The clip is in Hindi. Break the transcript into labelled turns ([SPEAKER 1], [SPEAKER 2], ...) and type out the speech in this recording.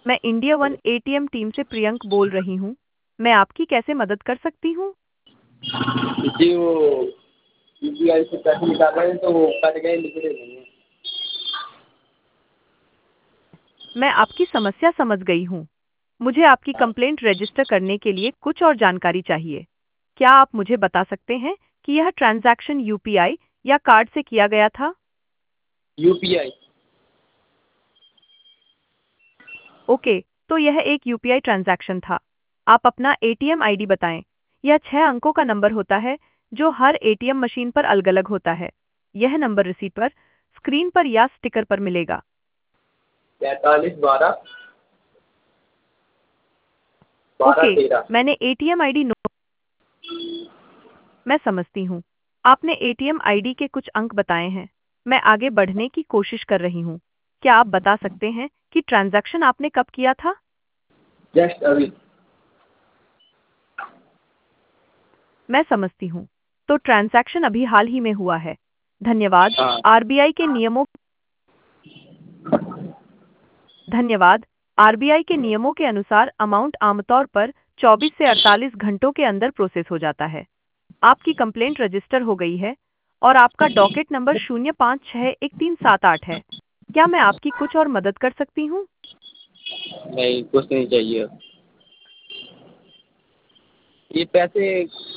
[SPEAKER 1] मैं इंडिया वन एटीएम टीम से प्रियंक बोल रही हूँ। मैं आपकी कैसे मदद कर सकती हूँ?
[SPEAKER 2] जी वो यूपीआई से पैसे निकाल रहे हैं तो वो कट गए, निकले नहीं हैं।
[SPEAKER 1] मैं आपकी समस्या समझ गई हूँ। मुझे आपकी कंप्लेंट रजिस्टर करने के लिए कुछ और जानकारी चाहिए। क्या आप मुझे बता सकते हैं कि यह ट्रांजैक्शन यूपीआई या कार्ड से किया गया था?
[SPEAKER 2] यूपीआई।
[SPEAKER 1] ओके, तो यह एक यूपीआई ट्रांजैक्शन था। आप अपना एटीएम आईडी बताएं। यह 6 अंकों का नंबर होता है जो हर एटीएम मशीन पर अलग-अलग होता है। यह नंबर रसीद पर, स्क्रीन पर या स्टिकर पर मिलेगा।
[SPEAKER 2] 45 12 12
[SPEAKER 1] ओके,
[SPEAKER 2] 13।
[SPEAKER 1] मैंने एटीएम आईडी नोट मैं समझती हूँ। आपने एटीएम आईडी के कुछ अंक बताए हैं। मैं आगे बढ़ने की कोशिश कर रही हूँ। क्या आप बता सकते हैं कि ट्रांजैक्शन आपने कब किया था?
[SPEAKER 2] जस्ट अभी।
[SPEAKER 1] मैं समझती हूँ। तो ट्रांजैक्शन अभी हाल ही में हुआ है। धन्यवाद।
[SPEAKER 2] हाँ।
[SPEAKER 1] आरबीआई के नियमों धन्यवाद। आरबीआई के नियमों के अनुसार अमाउंट आमतौर पर 24 से 48 घंटों के अंदर प्रोसेस हो जाता है। आपकी कंप्लेंट रजिस्टर हो गई है और आपका डॉकेट नंबर 056137 है। क्या मैं आपकी कुछ और मदद कर सकती हूँ?
[SPEAKER 2] नहीं, कुछ नहीं चाहिए। ये पैसे